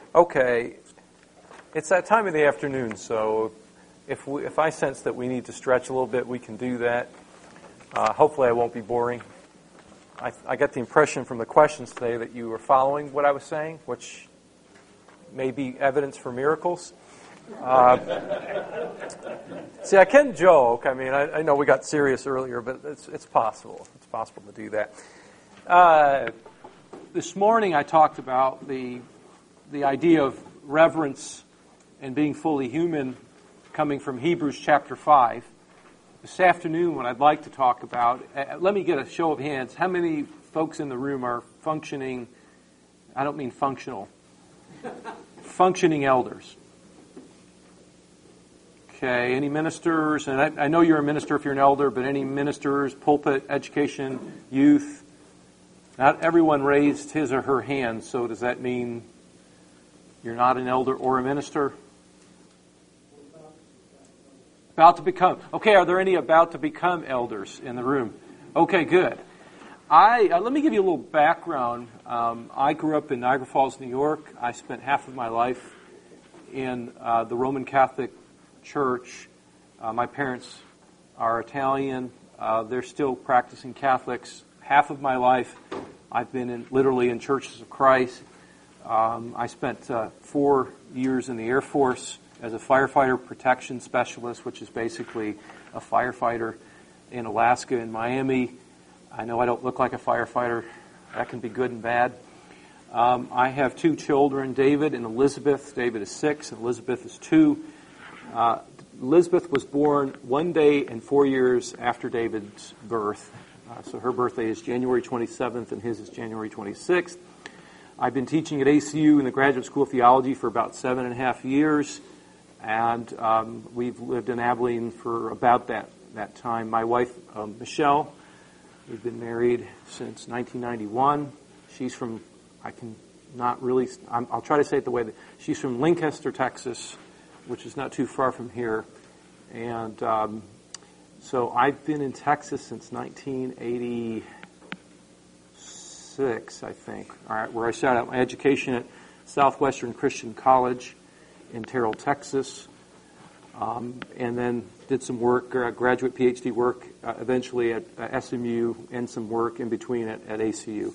Okay, it's that time of the afternoon, so if I sense that we need to stretch a little bit, we can do that. Hopefully I won't be boring. I got the impression from the questions today that you were following what I was saying, which may be evidence for miracles. See, I can joke. I mean, I know we got serious earlier, but it's possible. It's possible to do that. This morning I talked about the idea of reverence and being fully human coming from Hebrews chapter 5. This afternoon, what I'd like to talk about, let me get a show of hands. How many folks in the room are functioning, I don't mean functional, functioning elders? Okay, any ministers? And I know you're a minister if you're an elder, but any ministers, pulpit, education, youth? Not everyone raised his or her hand, so does that mean you're not an elder or a minister? About to become. Okay, are there any about to become elders in the room? Okay, good. Let me give you a little background. I grew up in Niagara Falls, New York. I spent half of my life in the Roman Catholic Church. My parents are Italian. They're still practicing Catholics. Half of my life I've been literally in Churches of Christ. I spent 4 years in the Air Force as a firefighter protection specialist, which is basically a firefighter in Alaska and Miami. I know I don't look like a firefighter. That can be good and bad. I have 2 children, David and Elizabeth. David is 6 and Elizabeth is 2. Elizabeth was born 1 day and 4 years after David's birth. So her birthday is January 27th and his is January 26th. I've been teaching at ACU in the Graduate School of Theology for about 7.5 years. And we've lived in Abilene for about that time. My wife, Michelle, we've been married since 1991. She's from, I'll try to say it the way that, she's from Lancaster, Texas, which is not too far from here. And so I've been in Texas since 1986, I think, all right, where I started out my education at Southwestern Christian College in Terrell, Texas, and then did some work, graduate PhD work, eventually at SMU, and some work in between at ACU.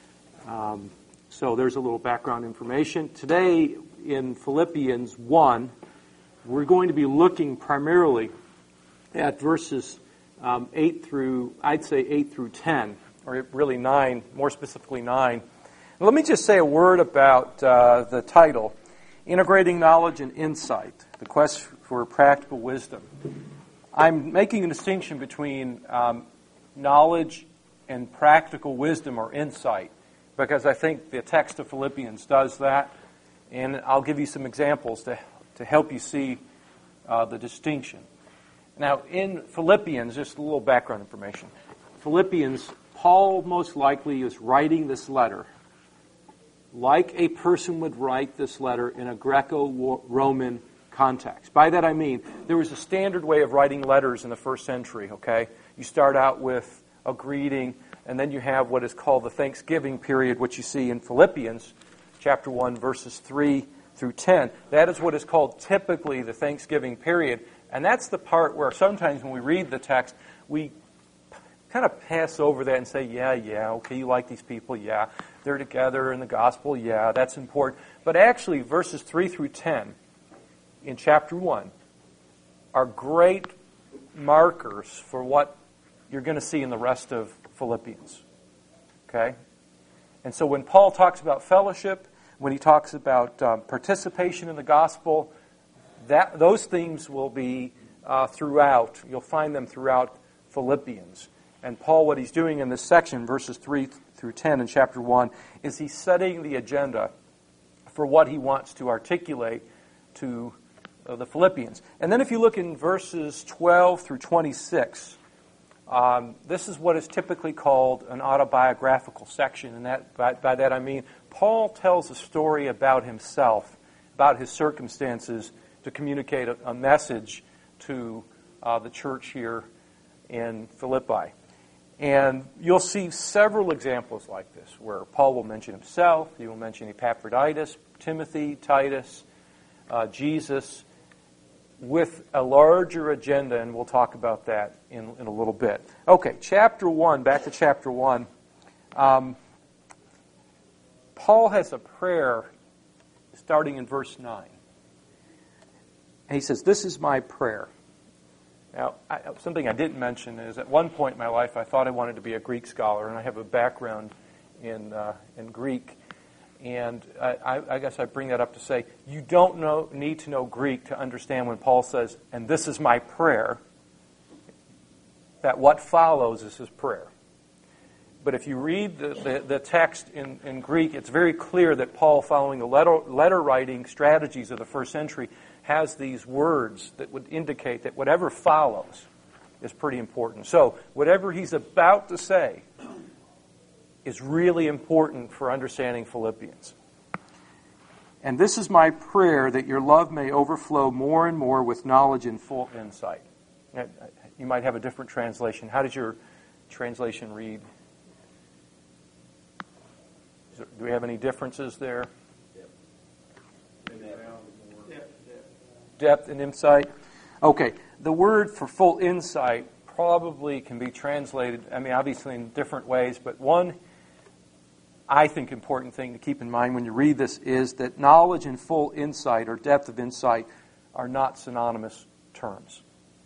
So there's a little background information. Today in Philippians 1, we're going to be looking primarily at verses 8 through 10, or really 9, more specifically 9. Let me just say a word about the title, Integrating Knowledge and Insight, the quest for practical wisdom. I'm making a distinction between knowledge and practical wisdom or insight, because I think the text of Philippians does that, and I'll give you some examples to help you see the distinction. Now, in Philippians, just a little background information. Philippians, Paul most likely is writing this letter like a person would write this letter in a Greco-Roman context. By that I mean, there was a standard way of writing letters in the first century, okay? You start out with a greeting, and then you have what is called the Thanksgiving period, which you see in Philippians chapter 1, verses 3 through 10. That is what is called typically the Thanksgiving period, and that's the part where sometimes when we read the text, we kind of pass over that and say, yeah, okay, you like these people, yeah. They're together in the gospel, yeah, that's important. But actually, verses 3 through 10 in chapter 1 are great markers for what you're going to see in the rest of Philippians. Okay? And so when Paul talks about fellowship, when he talks about participation in the gospel, those themes will be throughout. You'll find them throughout Philippians. And Paul, what he's doing in this section, verses 3 through 10 in chapter 1, is he's setting the agenda for what he wants to articulate to the Philippians. And then if you look in verses 12 through 26, this is what is typically called an autobiographical section. And by that I mean Paul tells a story about himself, about his circumstances, to communicate a message to the church here in Philippi. And you'll see several examples like this, where Paul will mention himself, he will mention Epaphroditus, Timothy, Titus, Jesus, with a larger agenda, and we'll talk about that in a little bit. Okay, chapter 1, back to chapter 1. Paul has a prayer starting in verse 9. And he says, "This is my prayer." Now, something I didn't mention is at one point in my life I thought I wanted to be a Greek scholar, and I have a background in Greek. And I guess I bring that up to say, you don't need to know Greek to understand when Paul says, "And this is my prayer," that what follows is his prayer. But if you read the text in Greek, it's very clear that Paul, following the letter writing strategies of the first century, has these words that would indicate that whatever follows is pretty important. So whatever he's about to say is really important for understanding Philippians. "And this is my prayer, that your love may overflow more and more with knowledge and full insight." You might have a different translation. How does your translation read? Do we have any differences there? Depth and insight. Okay, the word for full insight probably can be translated, obviously in different ways, but one, I think, important thing to keep in mind when you read this is that knowledge and full insight or depth of insight are not synonymous terms.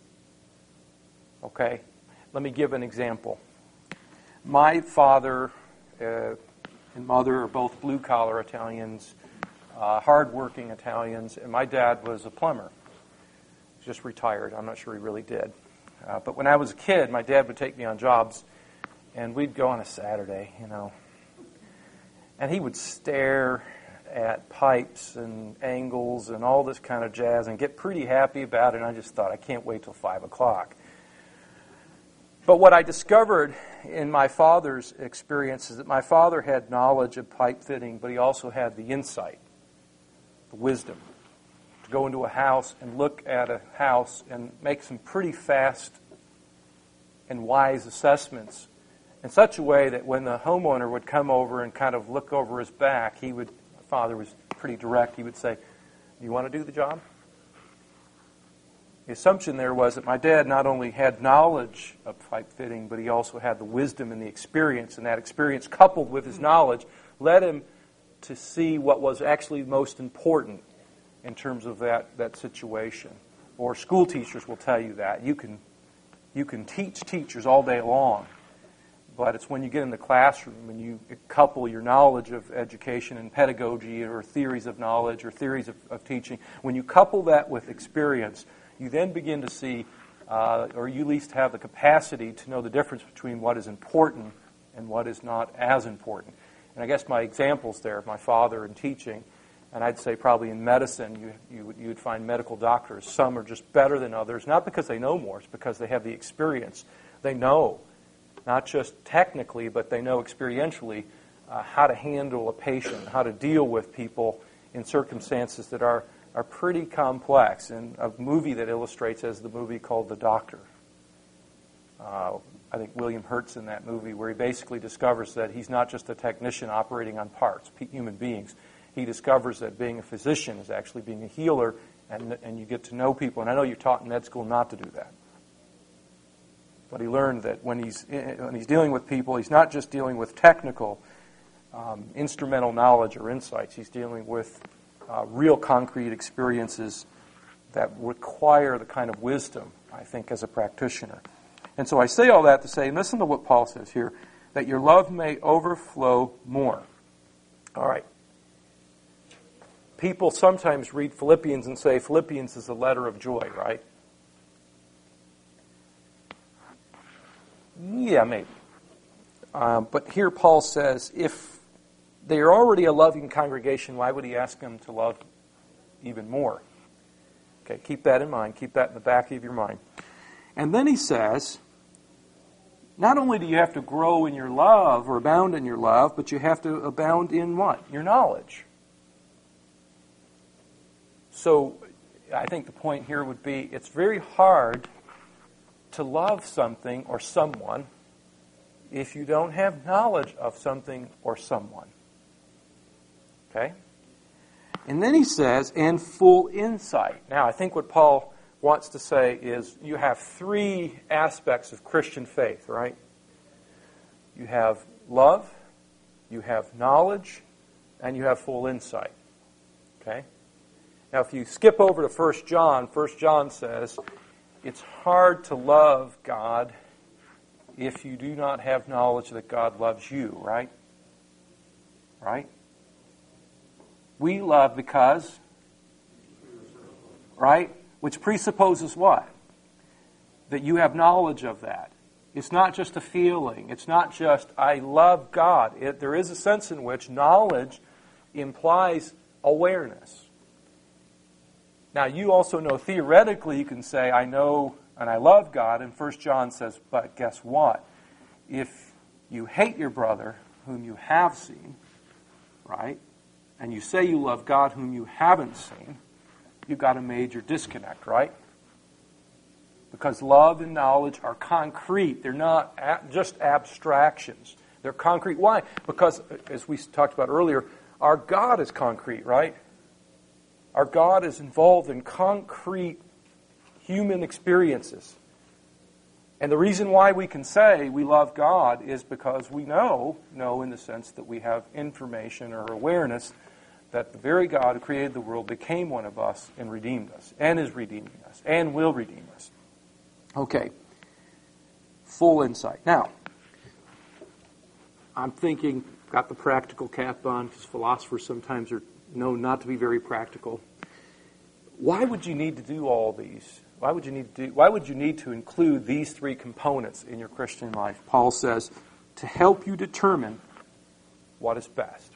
Okay? Let me give an example. My father and mother are both blue-collar Italians, hard-working Italians, and my dad was a plumber. He just retired. I'm not sure he really did. But when I was a kid, my dad would take me on jobs, and we'd go on a Saturday, and he would stare at pipes and angles and all this kind of jazz and get pretty happy about it, and I just thought, I can't wait till 5 o'clock. But what I discovered in my father's experience is that my father had knowledge of pipe fitting, but he also had the insight, the wisdom, to go into a house and look at a house and make some pretty fast and wise assessments in such a way that when the homeowner would come over and kind of look over his back, my father was pretty direct, he would say, "You want to do the job?" The assumption there was that my dad not only had knowledge of pipe fitting, but he also had the wisdom and the experience, and that experience coupled with his knowledge led him to see what was actually most important in terms of that situation. Or school teachers will tell you that. You can teach teachers all day long, but it's when you get in the classroom and you couple your knowledge of education and pedagogy or theories of knowledge or theories of teaching, when you couple that with experience, you then begin to see, or you at least have the capacity to know the difference between what is important and what is not as important. And I guess my examples there, my father in teaching, and I'd say probably in medicine, you would find medical doctors. Some are just better than others, not because they know more, it's because they have the experience. They know, not just technically, but they know experientially how to handle a patient, how to deal with people in circumstances that are pretty complex. And a movie that illustrates is the movie called The Doctor. I think William Hurt's in that movie, where he basically discovers that he's not just a technician operating on parts, human beings. He discovers that being a physician is actually being a healer, and you get to know people. And I know you're taught in med school not to do that. But he learned that when he's dealing with people, he's not just dealing with technical, instrumental knowledge or insights. He's dealing with real concrete experiences that require the kind of wisdom, I think, as a practitioner. And so I say all that to say, and listen to what Paul says here, that your love may overflow more. All right. People sometimes read Philippians and say Philippians is a letter of joy, right? Yeah, maybe. But here Paul says, if they are already a loving congregation, why would he ask them to love even more? Okay, keep that in mind. Keep that in the back of your mind. And then he says, not only do you have to grow in your love or abound in your love, but you have to abound in what? Your knowledge. So I think the point here would be it's very hard to love something or someone if you don't have knowledge of something or someone. Okay? And then he says, and full insight. Now, I think what Paul wants to say is you have three aspects of Christian faith, right? You have love, you have knowledge, and you have full insight. Okay? Now, if you skip over to 1 John says, it's hard to love God if you do not have knowledge that God loves you, right? Right? We love because, right? Which presupposes what? That you have knowledge of that. It's not just a feeling. It's not just, I love God. There is a sense in which knowledge implies awareness. Now, you also know, theoretically, you can say, I know and I love God, and 1 John says, but guess what? If you hate your brother, whom you have seen, right, and you say you love God, whom you haven't seen, you've got a major disconnect, right? Because love and knowledge are concrete. They're not just abstractions. They're concrete. Why? Because, as we talked about earlier, our God is concrete, right? Our God is involved in concrete human experiences. And the reason why we can say we love God is because we know in the sense that we have information or awareness that the very God who created the world became one of us and redeemed us, and is redeeming us, and will redeem us. Okay. Full insight. Now, I'm thinking, got the practical cap on, because philosophers sometimes are known not to be very practical. Why would you need to do all these? Why would you need to include these three components in your Christian life? Paul says, to help you determine what is best.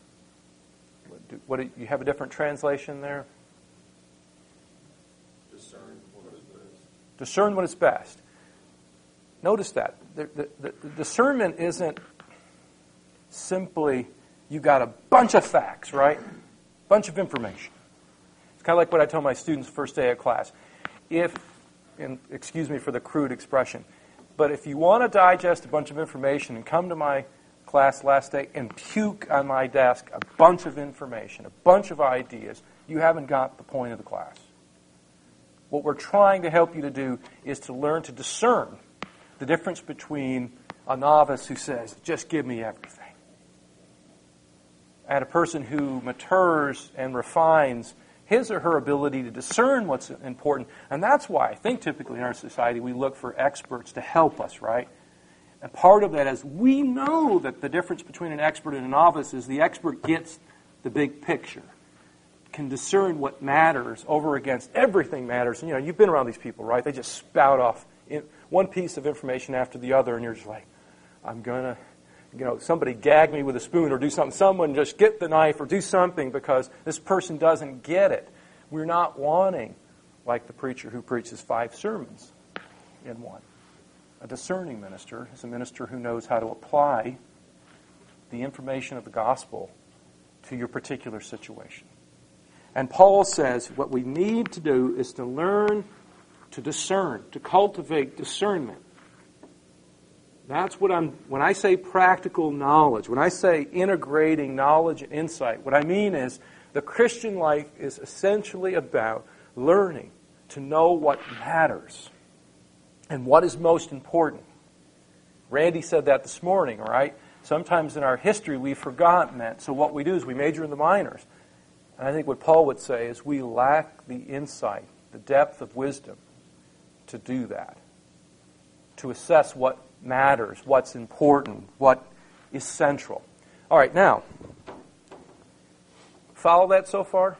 You have a different translation there? Discern what is best. Discern what is best. Notice that. The discernment isn't simply, you got a bunch of facts, right? Bunch of information. It's kind of like what I tell my students first day of class. And excuse me for the crude expression, but if you want to digest a bunch of information and come to my class last day and puke on my desk a bunch of information, a bunch of ideas, you haven't got the point of the class. What we're trying to help you to do is to learn to discern the difference between a novice who says, just give me everything, and a person who matures and refines his or her ability to discern what's important. And that's why I think typically in our society we look for experts to help us, right? And part of that is we know that the difference between an expert and a novice is the expert gets the big picture, can discern what matters over against everything matters. And you've been around these people, right? They just spout off one piece of information after the other, and you're just like, I'm going to, somebody gag me with a spoon or do something. Someone just get the knife or do something because this person doesn't get it. We're not wanting, like the preacher who preaches 5 sermons in one. A discerning minister is a minister who knows how to apply the information of the gospel to your particular situation. And Paul says what we need to do is to learn to discern, to cultivate discernment. That's what when I say practical knowledge, when I say integrating knowledge and insight, what I mean is the Christian life is essentially about learning to know what matters and what is most important. Randy said that this morning, right? Sometimes in our history we've forgotten that. So what we do is we major in the minors. And I think what Paul would say is we lack the insight, the depth of wisdom to do that, to assess what matters, what's important, what is central. All right, now, follow that so far?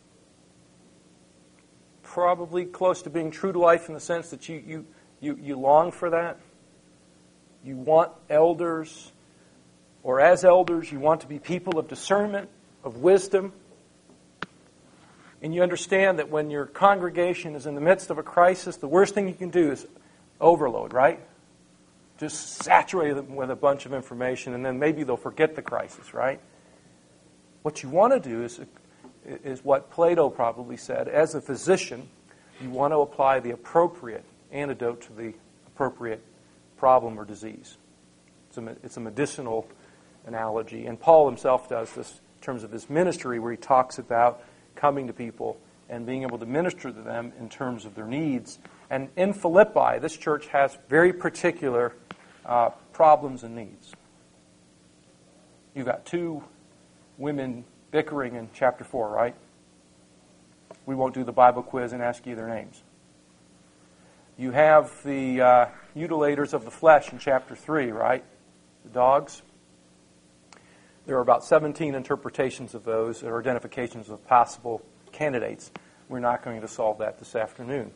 Probably close to being true to life in the sense that you long for that. You want elders, or as elders, you want to be people of discernment, of wisdom. And you understand that when your congregation is in the midst of a crisis, the worst thing you can do is overload, right? Just saturate them with a bunch of information, and then maybe they'll forget the crisis, right? What you want to do is what Plato probably said. As a physician, you want to apply the appropriate antidote to the appropriate problem or disease. It's It's a medicinal analogy. And Paul himself does this in terms of his ministry, where he talks about coming to people and being able to minister to them in terms of their needs. And in Philippi, this church has very particular problems and needs. You've got two women bickering in chapter 4, right? We won't do the Bible quiz and ask you their names. You have the mutilators of the flesh in chapter 3, right? The dogs. There are about 17 interpretations of those, or identifications of possible candidates. We're not going to solve that this afternoon.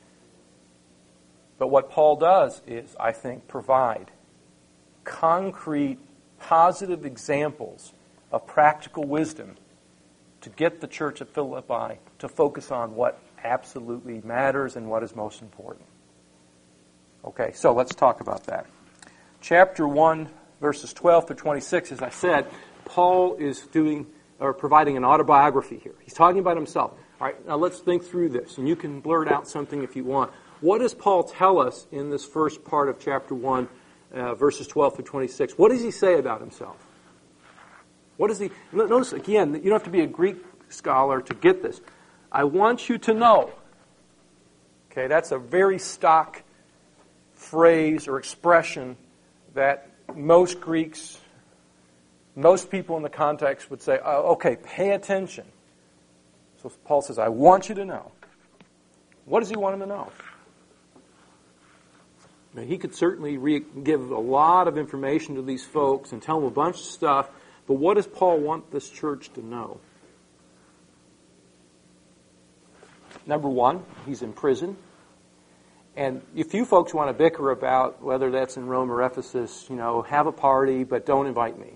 But what Paul does is, I think, provide concrete, positive examples of practical wisdom to get the church at Philippi to focus on what absolutely matters and what is most important. Okay, so let's talk about that. Chapter 1, verses 12 to 26, as I said, Paul is providing an autobiography here. He's talking about himself. All right, now let's think through this, and you can blurt out something if you want. What does Paul tell us in this first part of chapter 1, verses 12 through 26? What does he say about himself? What is he? Notice again, you don't have to be a Greek scholar to get this. I want you to know. Okay, that's a very stock phrase or expression that most Greeks, most people in the context would say, oh, okay, pay attention. So Paul says, I want you to know. What does he want him to know? Now, he could certainly give a lot of information to these folks and tell them a bunch of stuff, but what does Paul want this church to know? Number one, he's in prison. And if you folks want to bicker about whether that's in Rome or Ephesus, have a party, but don't invite me.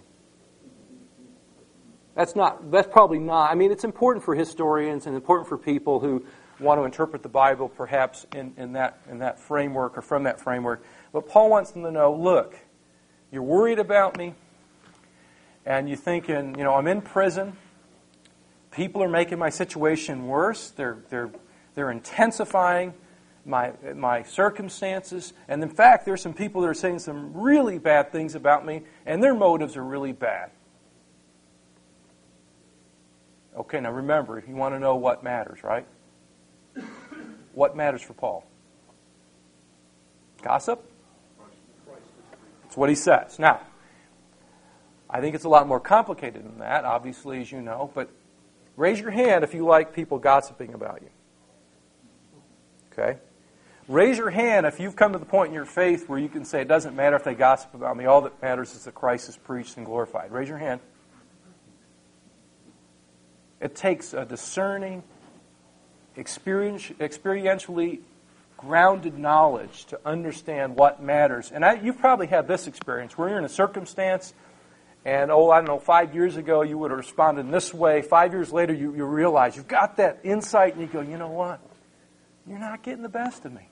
That's probably not. I mean, it's important for historians and important for people who want to interpret the Bible perhaps in that framework or from that framework. But Paul wants them to know, look, you're worried about me, and you're thinking, I'm in prison. People are making my situation worse. They're intensifying my circumstances. And in fact, there's some people that are saying some really bad things about me, and their motives are really bad. Okay, now remember, you want to know what matters, right? What matters for Paul? Gossip? That's what he says. Now, I think it's a lot more complicated than that, obviously, as you know, but raise your hand if you like people gossiping about you. Okay? Raise your hand if you've come to the point in your faith where you can say, it doesn't matter if they gossip about me, all that matters is that Christ is preached and glorified. Raise your hand. It takes a discerning, experientially grounded knowledge to understand what matters. And you've probably had this experience where you're in a circumstance and, 5 years ago you would have responded in this way. 5 years later you realize you've got that insight and you go, you know what? You're not getting the best of me.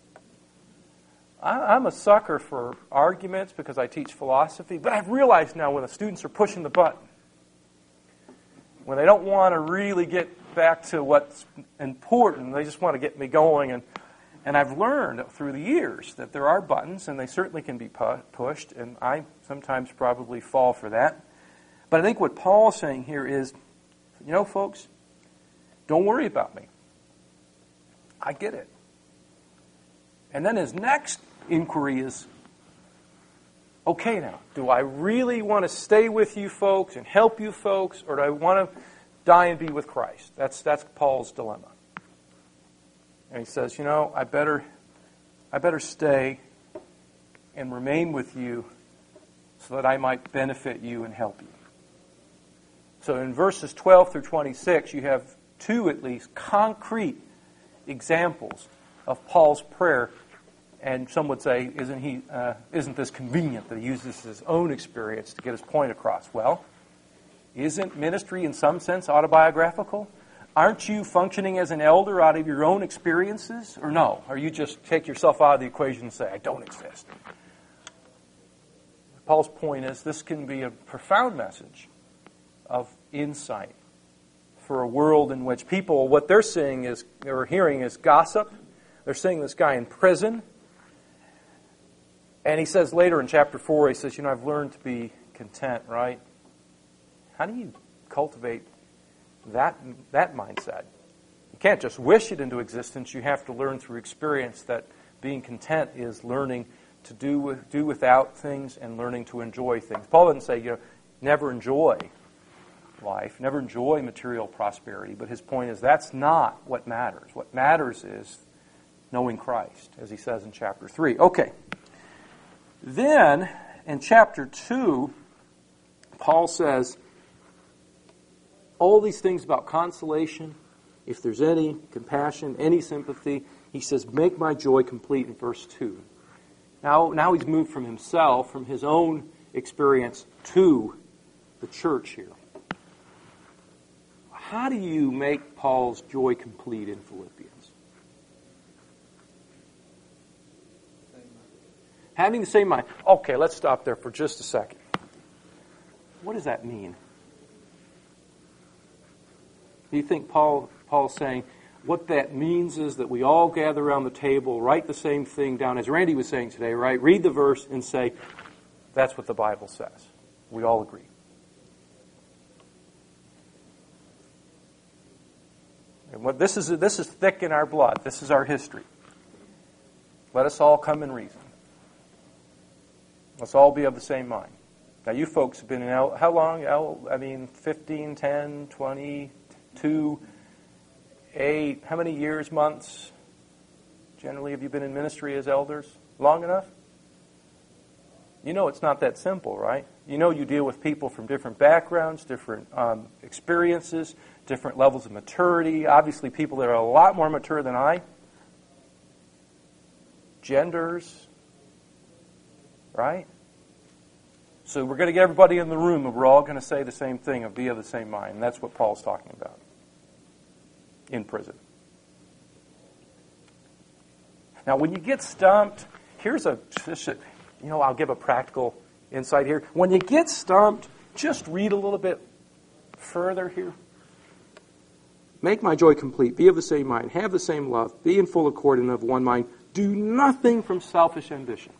I'm a sucker for arguments because I teach philosophy, but I've realized now when the students are pushing the button, when they don't want to really get back to what's important, they just want to get me going. And I've learned through the years that there are buttons, and they certainly can be pushed, and I sometimes probably fall for that. But I think what Paul's saying here is, folks, don't worry about me. I get it. And then his next inquiry is, okay now, do I really want to stay with you folks and help you folks, or do I want to die and be with Christ? That's Paul's dilemma. And he says, I better stay and remain with you so that I might benefit you and help you. So in verses 12 through 26, you have two at least concrete examples of Paul's prayer. And some would say, isn't this convenient that he uses his own experience to get his point across? Well, isn't ministry in some sense autobiographical? Aren't you functioning as an elder out of your own experiences? Or no? Or you just take yourself out of the equation and say, I don't exist? Paul's point is this can be a profound message of insight for a world in which people, what they're seeing is, or hearing is gossip. They're seeing this guy in prison. And he says later in chapter 4, he says, I've learned to be content, right? How do you cultivate that mindset? You can't just wish it into existence. You have to learn through experience that being content is learning to do without things and learning to enjoy things. Paul doesn't say, never enjoy life, never enjoy material prosperity, but his point is that's not what matters. What matters is knowing Christ, as he says in chapter 3. Okay. Then, in chapter 2, Paul says all these things about consolation, if there's any compassion, any sympathy, he says, make my joy complete in verse 2. Now he's moved from himself, from his own experience, to the church here. How do you make Paul's joy complete in Philippians? Having the same mind. Okay, let's stop there for just a second. What does that mean? Do you think Paul's saying, what that means is that we all gather around the table, write the same thing down, as Randy was saying today, right? Read the verse and say, that's what the Bible says. We all agree. And what this is thick in our blood. This is our history. Let us all come and reason. Let's all be of the same mind. Now, you folks have been in how long? 15, 10, 22, 8, how many years, months, generally, have you been in ministry as elders? Long enough? It's not that simple, right? You deal with people from different backgrounds, different experiences, different levels of maturity. Obviously, people that are a lot more mature than I. Genders, right? So we're going to get everybody in the room, and we're all going to say the same thing and be of the same mind. And that's what Paul's talking about in prison. Now, when you get stumped, I'll give a practical insight here. When you get stumped, just read a little bit further here. Make my joy complete. Be of the same mind. Have the same love. Be in full accord and of one mind. Do nothing from selfish ambition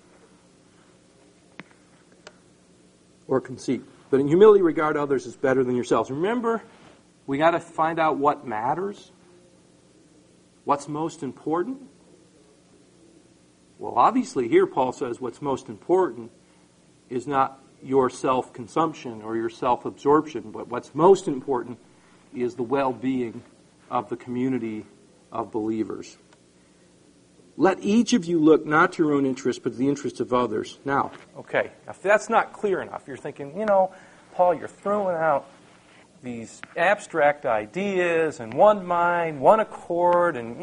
or conceit, but in humility regard others as better than yourselves. Remember, we got to find out what matters. What's most important? Well, obviously here Paul says what's most important is not your self-consumption or your self-absorption, but what's most important is the well-being of the community of believers. Let each of you look not to your own interest, but to the interest of others. Now, okay, if that's not clear enough, you're thinking, Paul, you're throwing out these abstract ideas and one mind, one accord, and,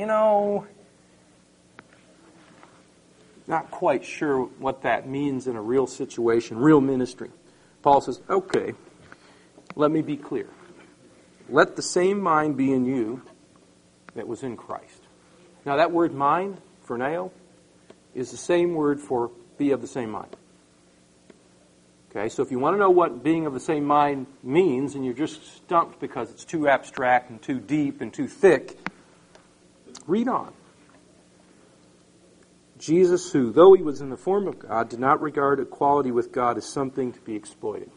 not quite sure what that means in a real situation, real ministry. Paul says, okay, let me be clear. Let the same mind be in you that was in Christ. Now that word mind, phroneo, is the same word for be of the same mind. Okay, so if you want to know what being of the same mind means, and you're just stumped because it's too abstract and too deep and too thick, read on. Jesus, who, though he was in the form of God, did not regard equality with God as something to be exploited,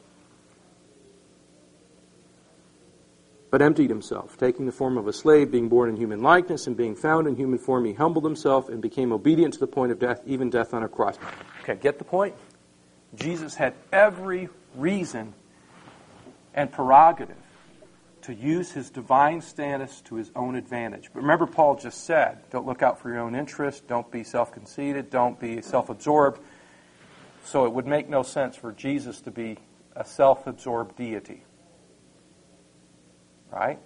but emptied himself, taking the form of a slave, being born in human likeness, and being found in human form, he humbled himself and became obedient to the point of death, even death on a cross. Okay, get the point? Jesus had every reason and prerogative to use his divine status to his own advantage. But remember, Paul just said, don't look out for your own interest, don't be self-conceited, don't be self-absorbed. So it would make no sense for Jesus to be a self-absorbed deity. Right?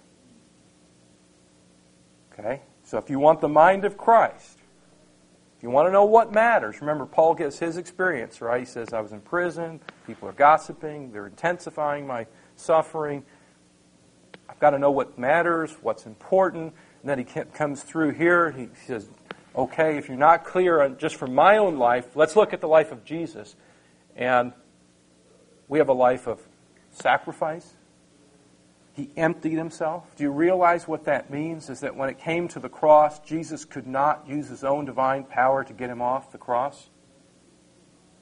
Okay? So if you want the mind of Christ, if you want to know what matters, remember Paul gives his experience, right? He says, I was in prison, people are gossiping, they're intensifying my suffering. I've got to know what matters, what's important. And then he comes through here, he says, okay, if you're not clear on just from my own life, let's look at the life of Jesus. And we have a life of sacrifice. He emptied himself. Do you realize what that means? Is that when it came to the cross, Jesus could not use his own divine power to get him off the cross.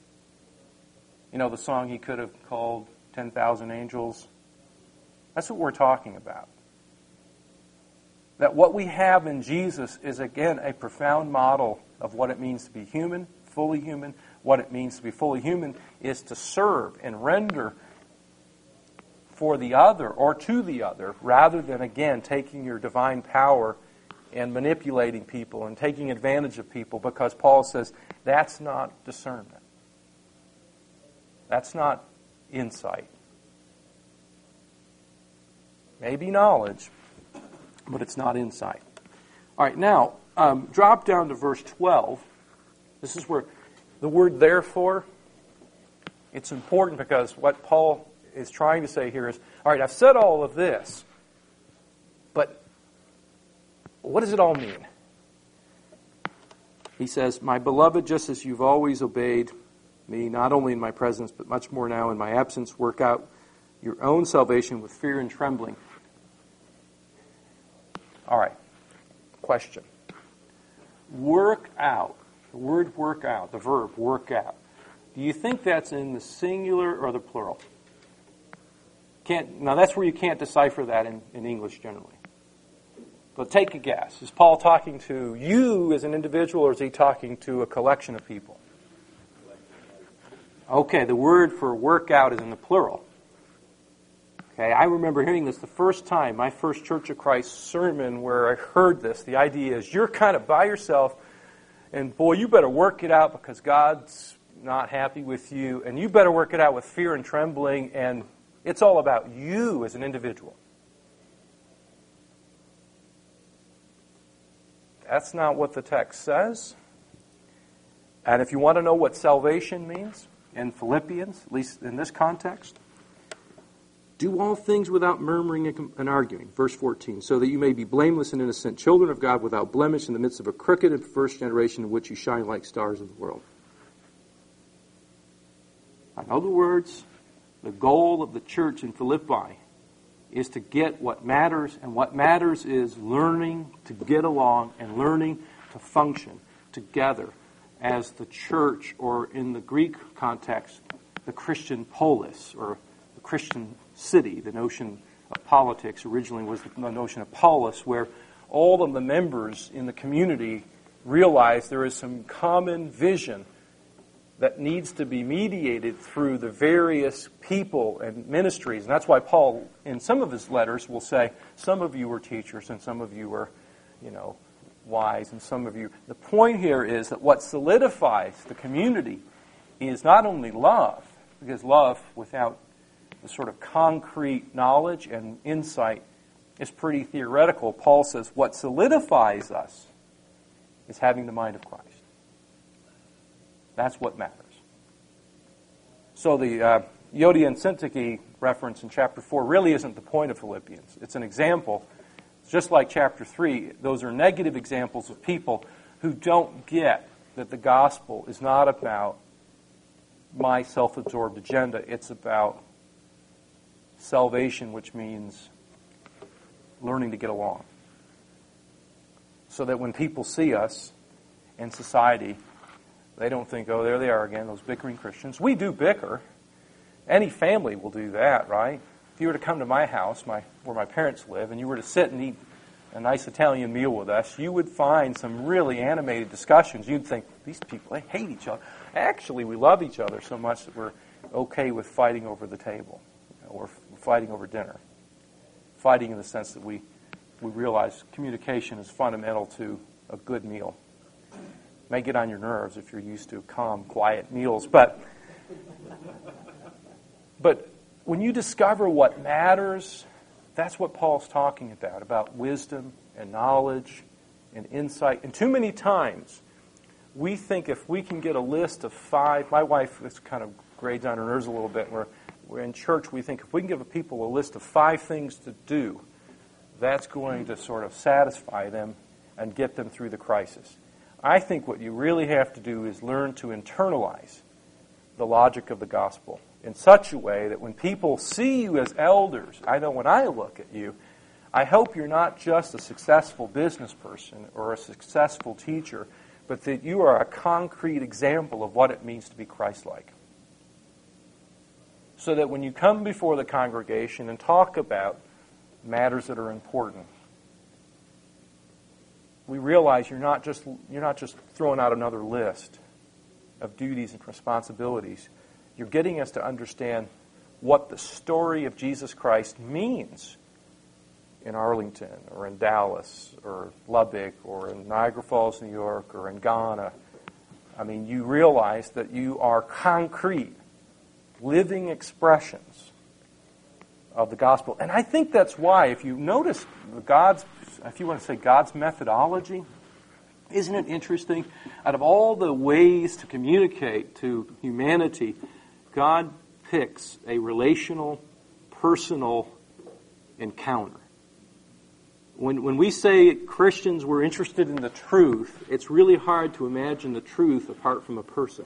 You know the song, He Could Have Called 10,000 Angels? That's what we're talking about. That what we have in Jesus is, again, a profound model of what it means to be human, fully human. What it means to be fully human is to serve and render for the other or to the other, rather than, again, taking your divine power and manipulating people and taking advantage of people, because Paul says that's not discernment. That's not insight. Maybe knowledge, but it's not insight. All right, now, drop down to verse 12. This is where the word therefore, it's important because what Paul is trying to say here is, all right, I've said all of this, but what does it all mean? He says, my beloved, just as you've always obeyed me, not only in my presence, but much more now in my absence, work out your own salvation with fear and trembling. All right, question. Work out. The word work out, the verb work out. Do you think that's in the singular or the plural? Now that's where you can't decipher that in English generally. But take a guess. Is Paul talking to you as an individual, or is he talking to a collection of people? Okay, the word for work out is in the plural. Okay, I remember hearing this the first time, my first Church of Christ sermon where I heard this. The idea is you're kind of by yourself, and boy, you better work it out because God's not happy with you, and you better work it out with fear and trembling, and it's all about you as an individual. That's not what the text says. And if you want to know what salvation means in Philippians, at least in this context, do all things without murmuring and arguing. Verse 14, so that you may be blameless and innocent, children of God without blemish in the midst of a crooked and perverse generation in which you shine like stars in the world. I know the words. The goal of the church in Philippi is to get what matters, and what matters is learning to get along and learning to function together as the church, or in the Greek context, the Christian polis, or the Christian city. The notion of politics originally was the notion of polis, where all of the members in the community realize there is some common vision that needs to be mediated through the various people and ministries. And that's why Paul, in some of his letters, will say, some of you are teachers and some of you are, wise, and some of you... The point here is that what solidifies the community is not only love, because love without the sort of concrete knowledge and insight is pretty theoretical. Paul says what solidifies us is having the mind of Christ. That's what matters. So the Euodia and Syntyche reference in chapter 4 really isn't the point of Philippians. It's an example. Just like chapter 3, those are negative examples of people who don't get that the gospel is not about my self-absorbed agenda. It's about salvation, which means learning to get along. So that when people see us in society, they don't think, oh, there they are again, those bickering Christians. We do bicker. Any family will do that, right? If you were to come to my house, where my parents live, and you were to sit and eat a nice Italian meal with us, you would find some really animated discussions. You'd think, these people, they hate each other. Actually, we love each other so much that we're okay with fighting over the table, or fighting over dinner. Fighting in the sense that we realize communication is fundamental to a good meal. It may get on your nerves if you're used to calm, quiet meals, but when you discover what matters, that's what Paul's talking about wisdom and knowledge and insight. And too many times, we think if we can get a list of 5, my wife is kind of grades on her nerves a little bit, we're in church, we think if we can give people a list of 5 things to do, that's going to sort of satisfy them and get them through the crisis. I think what you really have to do is learn to internalize the logic of the gospel in such a way that when people see you as elders, I know when I look at you, I hope you're not just a successful business person or a successful teacher, but that you are a concrete example of what it means to be Christ-like. so that when you come before the congregation and talk about matters that are important, we realize you're not just throwing out another list of duties and responsibilities. You're getting us to understand what the story of Jesus Christ means in Arlington or in Dallas or Lubbock or in Niagara Falls, New York, or in Ghana. I mean, you realize that you are concrete, living expressions of the gospel. And I think that's why, if you notice if you want to say God's methodology, isn't it interesting? Out of all the ways to communicate to humanity, God picks a relational, personal encounter. When we say Christians were interested in the truth, it's really hard to imagine the truth apart from a person.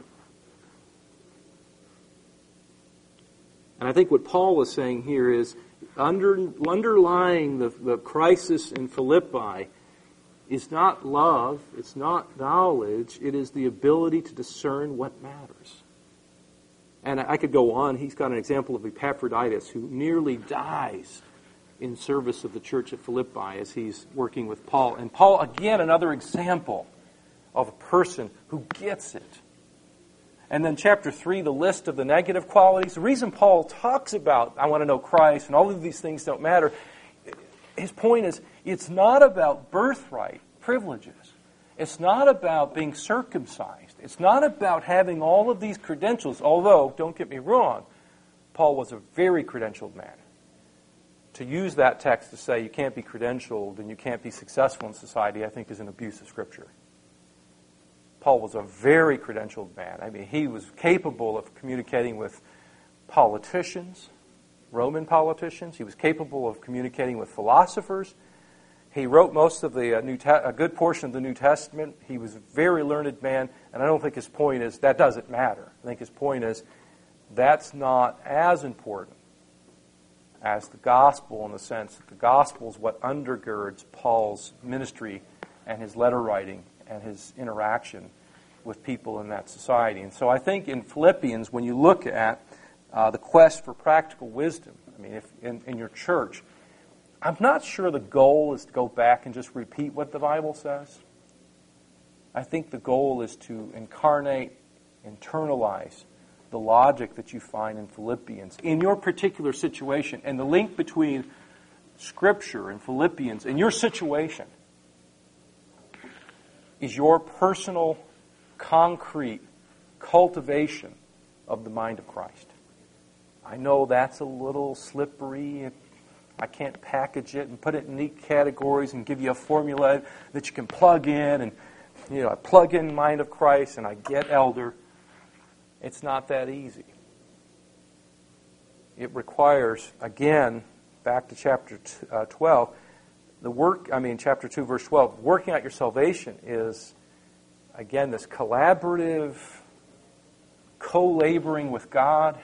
And I think what Paul is saying here is underlying the crisis in Philippi is not love, it's not knowledge, it is the ability to discern what matters. And I could go on. He's got an example of Epaphroditus, who nearly dies in service of the church at Philippi as he's working with Paul. And Paul, again, another example of a person who gets it. And then chapter 3, the list of the negative qualities. The reason Paul talks about, I want to know Christ, and all of these things don't matter, his point is, it's not about birthright privileges. It's not about being circumcised. It's not about having all of these credentials, although, don't get me wrong, Paul was a very credentialed man. To use that text to say you can't be credentialed and you can't be successful in society, I think is an abuse of Scripture. Paul was a very credentialed man. I mean, he was capable of communicating with politicians, Roman politicians. He was capable of communicating with philosophers. He wrote most of the a good portion of the New Testament. He was a very learned man, and I don't think his point is that doesn't matter. I think his point is that's not as important as the gospel, in the sense that the gospel is what undergirds Paul's ministry and his letter writing and his interaction with people in that society. And so I think in Philippians, when you look at the quest for practical wisdom, I mean, if in your church, I'm not sure the goal is to go back and just repeat what the Bible says. I think the goal is to incarnate, internalize the logic that you find in Philippians in your particular situation, and the link between Scripture and Philippians and your situation is your personal, concrete cultivation of the mind of Christ. I know that's a little slippery. I can't package it and put it in neat categories and give you a formula that you can plug in, and I plug in mind of Christ and I get elder. It's not that easy. It requires, again, back to chapter 12, chapter 2, verse 12, working out your salvation is, again, this collaborative, co-laboring with God.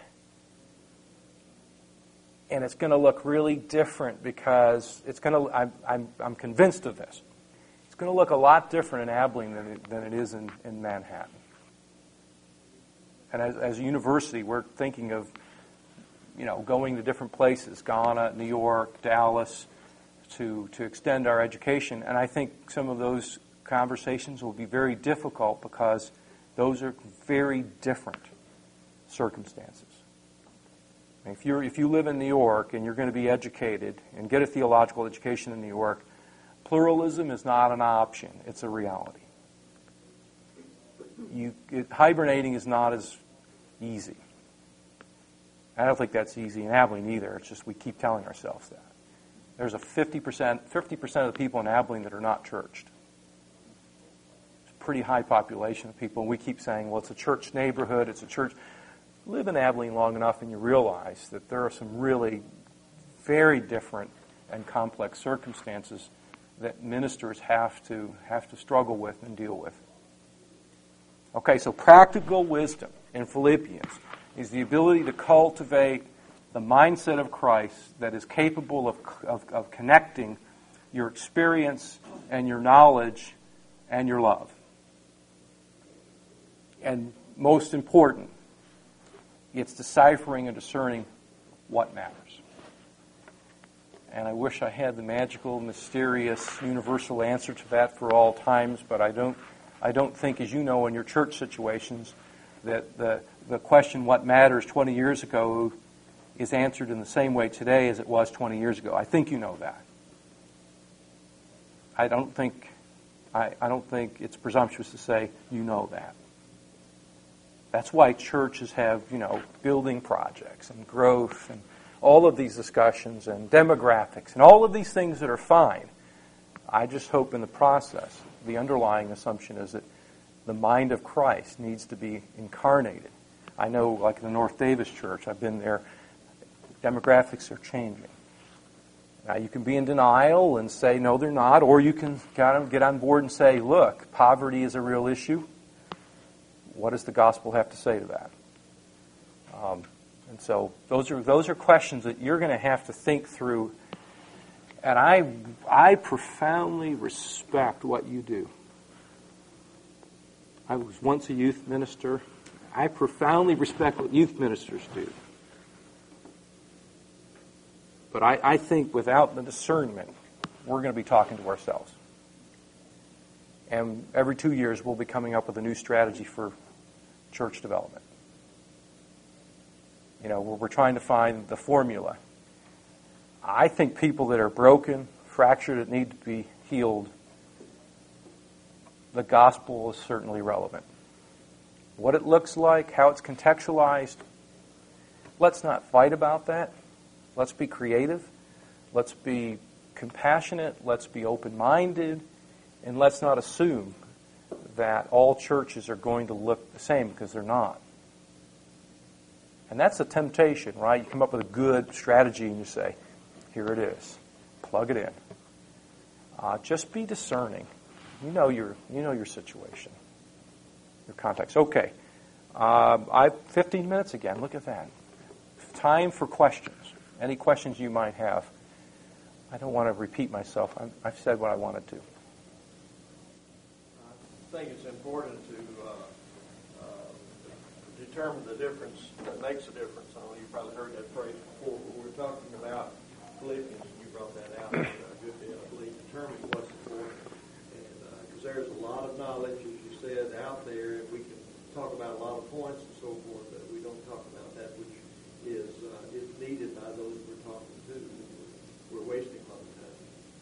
And it's going to look really different because it's going to, I'm convinced of this, it's going to look a lot different in Abilene than it is in Manhattan. And as a university, we're thinking of, going to different places, Ghana, New York, Dallas, to extend our education. And I think some of those conversations will be very difficult because those are very different circumstances. If you live in New York and you're going to be educated and get a theological education in New York, pluralism is not an option. It's a reality. Hibernating is not as easy. I don't think that's easy in Abilene either. It's just we keep telling ourselves that. There's a 50% of the people in Abilene that are not churched. It's a pretty high population of people, and we keep saying, well, it's a church neighborhood, it's a church. Live in Abilene long enough and you realize that there are some really very different and complex circumstances that ministers have to struggle with and deal with. Okay, so practical wisdom in Philippians is the ability to cultivate the mindset of Christ that is capable of connecting your experience and your knowledge and your love. And most important, It's deciphering and discerning what matters. And I wish I had the magical, mysterious, universal answer to that for all times, but I don't think, as you know, in your church situations, that the question, what matters 20 years ago, is answered in the same way today as it was 20 years ago. I think you know that. I don't think it's presumptuous to say you know that. That's why churches have, building projects and growth and all of these discussions and demographics and all of these things that are fine. I just hope in the process, the underlying assumption is that the mind of Christ needs to be incarnated. I know, like in the North Davis Church, I've been there, demographics are changing. Now, you can be in denial and say, no, they're not, or you can kind of get on board and say, look, poverty is a real issue. What does the gospel have to say to that? And so those are questions that you're going to have to think through. And I profoundly respect what you do. I was once a youth minister. I profoundly respect what youth ministers do. But I think without the discernment, we're going to be talking to ourselves. And every 2 years, we'll be coming up with a new strategy for church development. We're trying to find the formula. I think people that are broken, fractured, that need to be healed, the gospel is certainly relevant. What it looks like, how it's contextualized, let's not fight about that. Let's be creative. Let's be compassionate. Let's be open-minded. And let's not assume that all churches are going to look the same, because they're not. And that's a temptation, right? You come up with a good strategy and you say, here it is. Plug it in. Just be discerning. You know your situation, your context. Okay. 15 minutes again. Look at that. Time for questions. Any questions you might have. I don't want to repeat myself. I've said what I wanted to. I think it's important to determine the difference that makes a difference. I know you probably heard that phrase before, but we're talking about Philippians, and you brought that out a good bit, I believe, determine what's important. And because there's a lot of knowledge, as you said, out there, and we can talk about a lot of points and so forth, but we don't talk about that which is needed by those we're talking to. We're wasting a lot of time.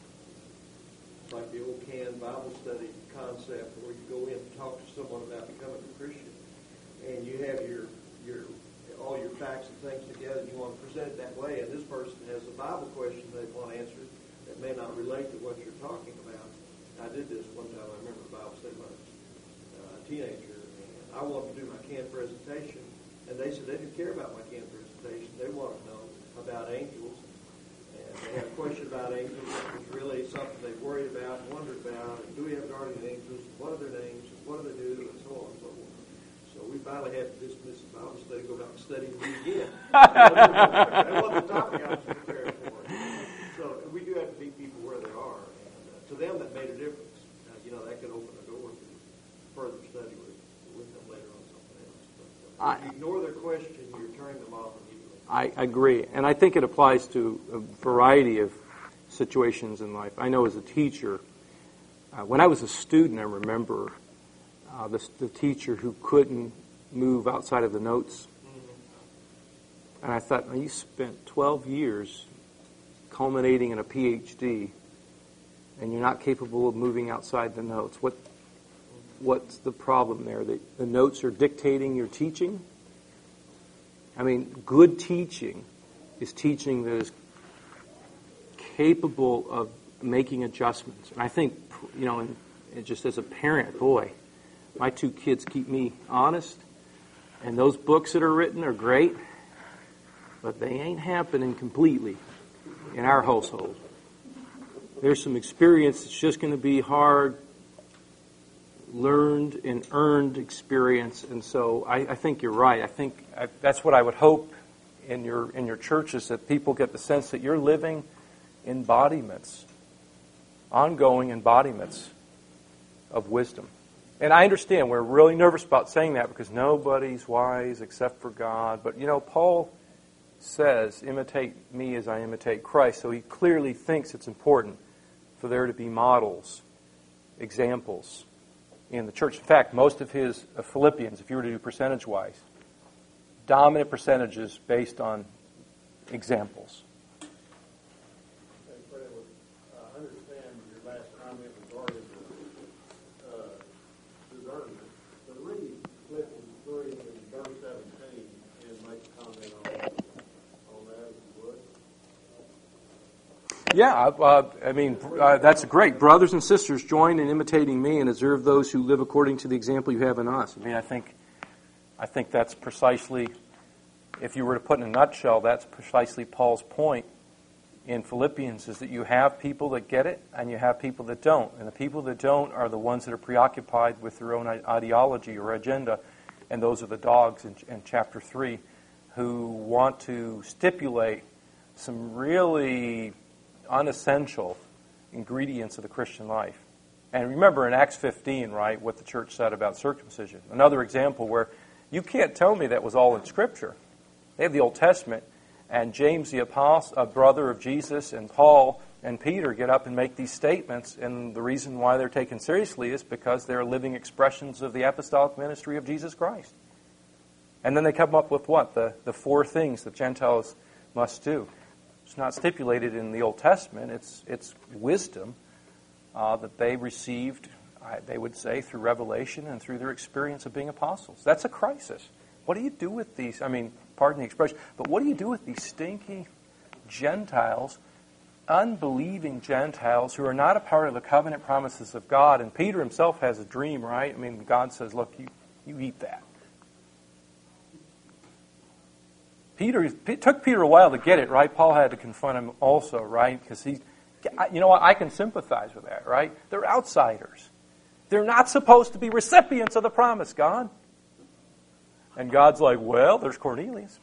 It's like the old canned Bible study concept where you go in and talk to someone about becoming a Christian, and you have all your facts and things together, and you want to present it that way, and this person has a Bible question they want answered that may not relate to what you're talking about. I did this one time. I remember the Bible study when I was a teenager, and I wanted to do my canned presentation, and they said they didn't care about my canned presentation. They wanted to know about angels, and they had a question about angels that was really something they worried about, wondered about, and do we have guardian angels, what are their names, what do they do, and so on and so forth. So we finally had to dismiss the Bible study, go back and study it again. That wasn't the topic I was prepared for. So we do have to meet people where they are. And to them, that made a difference. That could open a door to further study with them later on something else. But if you ignore their question, you're turning them off immediately. I agree. And I think it applies to a variety of situations in life. I know as a teacher, when I was a student, I remember the teacher who couldn't move outside of the notes. Mm-hmm. And I thought, you spent 12 years culminating in a PhD, and you're not capable of moving outside the notes. What's the problem there? The notes are dictating your teaching? I mean, good teaching is teaching that is capable of making adjustments. And I think, and just as a parent, boy, my 2 kids keep me honest, and those books that are written are great, but they ain't happening completely in our household. There's some experience that's just going to be hard, learned and earned experience, and so I think you're right. I think that's what I would hope in your churches, that people get the sense that you're living embodiments, ongoing embodiments of wisdom And I understand we're really nervous about saying that because nobody's wise except for God. But, Paul says, imitate me as I imitate Christ. So he clearly thinks it's important for there to be models, examples in the church. In fact, most of his Philippians, if you were to do percentage-wise, dominant percentages based on examples. I understand your last comment regarding discernment, but read Philippians 3 and verse 17 and make a comment on that, if you would. Yeah, that's great. Brothers and sisters, join in imitating me and observe those who live according to the example you have in us. I think that's precisely, if you were to put in a nutshell, that's precisely Paul's point in Philippians, is that you have people that get it and you have people that don't. And the people that don't are the ones that are preoccupied with their own ideology or agenda, and those are the dogs in chapter 3 who want to stipulate some really unessential ingredients of the Christian life. And remember in Acts 15, right, what the church said about circumcision. Another example where you can't tell me that was all in Scripture. They have the Old Testament, and James the apostle, a brother of Jesus, and Paul and Peter get up and make these statements, and the reason why they're taken seriously is because they're living expressions of the apostolic ministry of Jesus Christ. And then they come up with what? The 4 things that Gentiles must do. It's not stipulated in the Old Testament. It's wisdom that they received, they would say, through revelation and through their experience of being apostles. That's a crisis. What do you do with these, pardon the expression, but what do you do with these stinky Gentiles, unbelieving Gentiles who are not a part of the covenant promises of God? And Peter himself has a dream, right? God says, look, you eat that. It took Peter a while to get it, right? Paul had to confront him also, right? Because I can sympathize with that, right? They're outsiders. They're not supposed to be recipients of the promise, God. And God's like, well, there's Cornelius.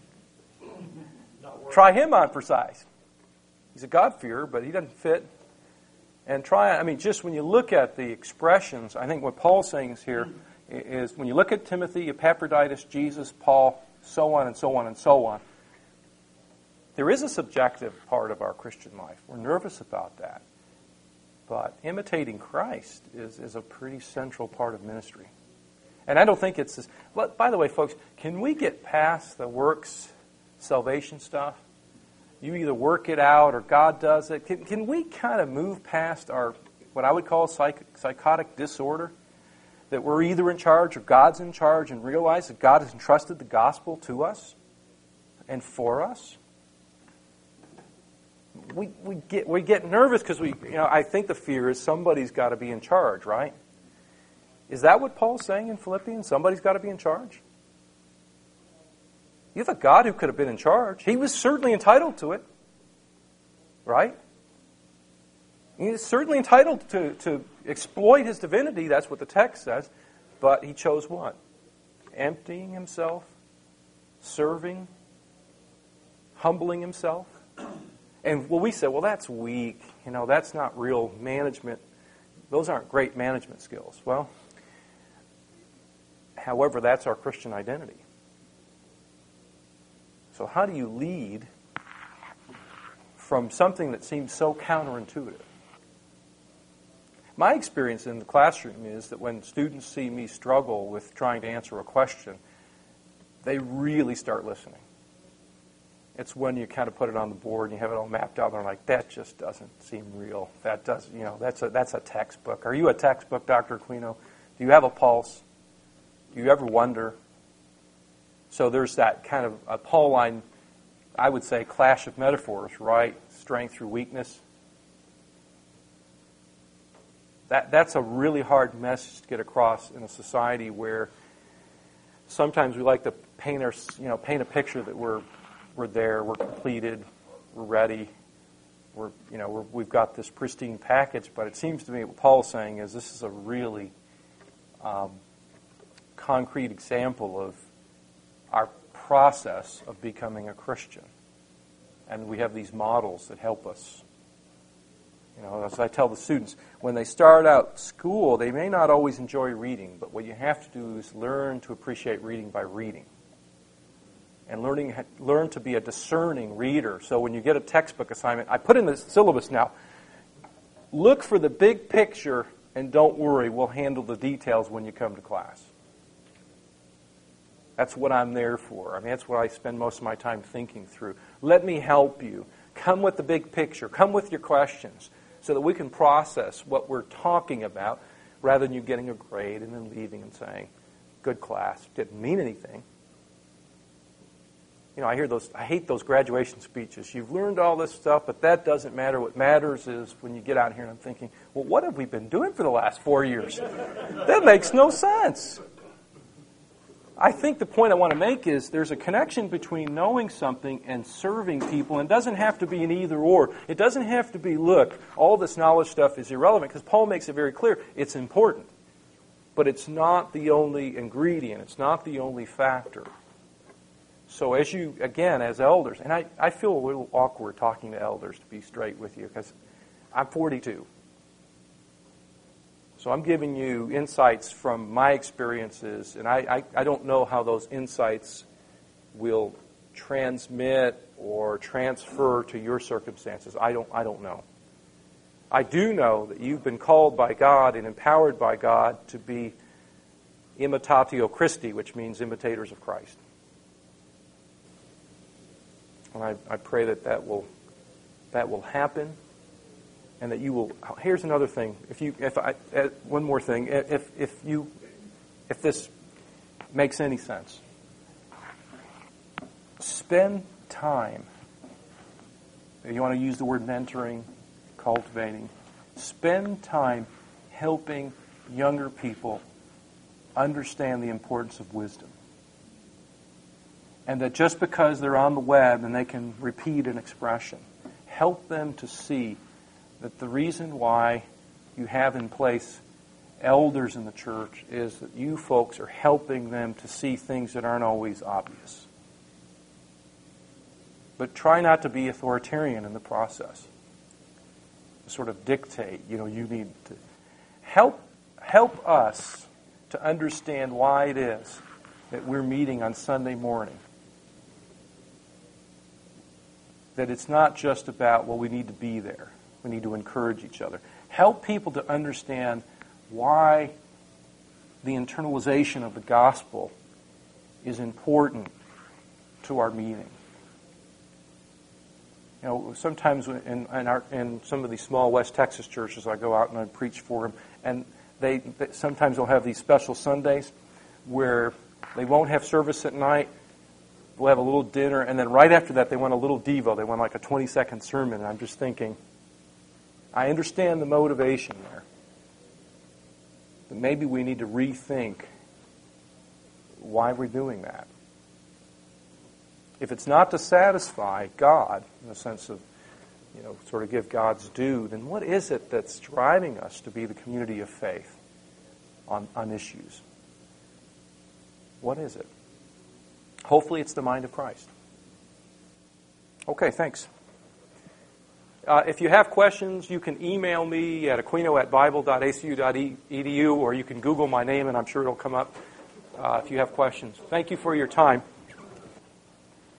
Try him on for size. He's a God-fearer, but he doesn't fit. And just when you look at the expressions, I think what Paul's saying here is when you look at Timothy, Epaphroditus, Jesus, Paul, so on and so on and so on, there is a subjective part of our Christian life. We're nervous about that. But imitating Christ is a pretty central part of ministry. And I don't think it's this. By the way, folks, can we get past the works salvation stuff? You either work it out or God does it. Can we kind of move past our, what I would call psychotic disorder? That we're either in charge or God's in charge, and realize that God has entrusted the gospel to us and for us? We get nervous because I think the fear is somebody's got to be in charge, right? Is that what Paul's saying in Philippians? Somebody's got to be in charge? You have a God who could have been in charge. He was certainly entitled to it, right? He was certainly entitled to exploit his divinity. That's what the text says. But he chose what? Emptying himself, serving, humbling himself. And we say, well, that's weak. That's not real management. Those aren't great management skills. Well, however, that's our Christian identity. So how do you lead from something that seems so counterintuitive? My experience in the classroom is that when students see me struggle with trying to answer a question, they really start listening. It's when you kind of put it on the board and you have it all mapped out, and they're like, that just doesn't seem real. That does, that's a textbook. Are you a textbook, Dr. Aquino? Do you have a pulse? Do you ever wonder? So there's that kind of a Pauline, I would say, clash of metaphors, right? Strength through weakness. That's a really hard message to get across in a society where sometimes we like to paint a picture that we're there, we're completed, we're ready, we've got this pristine package. But it seems to me what Paul's saying is this is a really concrete example of our process of becoming a Christian, and we have these models that help us As I tell the students, when they start out school, they may not always enjoy reading, but what you have to do is learn to appreciate reading by reading. And learn to be a discerning reader. So when you get a textbook assignment, I put in the syllabus now, look for the big picture and don't worry, we'll handle the details when you come to class. That's what I'm there for. That's what I spend most of my time thinking through. Let me help you. Come with the big picture. Come with your questions so that we can process what we're talking about rather than you getting a grade and then leaving and saying, good class, didn't mean anything. I hate those graduation speeches. You've learned all this stuff, but that doesn't matter. What matters is when you get out here and I'm thinking, well, what have we been doing for the last 4 years? That makes no sense. I think the point I want to make is there's a connection between knowing something and serving people, and it doesn't have to be an either or. It doesn't have to be, look, all this knowledge stuff is irrelevant, because Paul makes it very clear it's important. But it's not the only ingredient. It's not the only factor. So as elders, and I feel a little awkward talking to elders, to be straight with you, because I'm 42. So I'm giving you insights from my experiences, and I don't know how those insights will transmit or transfer to your circumstances. I don't know. I do know that you've been called by God and empowered by God to be imitatio Christi, which means imitators of Christ. And I pray that will happen, and that you will. Here's another thing. One more thing. If this makes any sense, spend time. You want to use the word mentoring, cultivating. Spend time helping younger people understand the importance of wisdom. And that just because they're on the web and they can repeat an expression, help them to see that the reason why you have in place elders in the church is that you folks are helping them to see things that aren't always obvious. But try not to be authoritarian in the process. Sort of dictate, you need to help us to understand why it is that we're meeting on Sunday morning. That it's not just about, we need to be there. We need to encourage each other. Help people to understand why the internalization of the gospel is important to our meeting. Sometimes in some of these small West Texas churches, I go out and I preach for them, and they sometimes will have these special Sundays where they won't have service at night. We'll have a little dinner, and then right after that, they want a little devo. They want like a 20-second sermon, and I'm just thinking, I understand the motivation there, but maybe we need to rethink why we're doing that. If it's not to satisfy God, in the sense of, sort of give God's due, then what is it that's driving us to be the community of faith on issues? What is it? Hopefully it's the mind of Christ. Okay, thanks. If you have questions, you can email me at aquino@bible.acu.edu, or you can Google my name and I'm sure it'll come up if you have questions. Thank you for your time.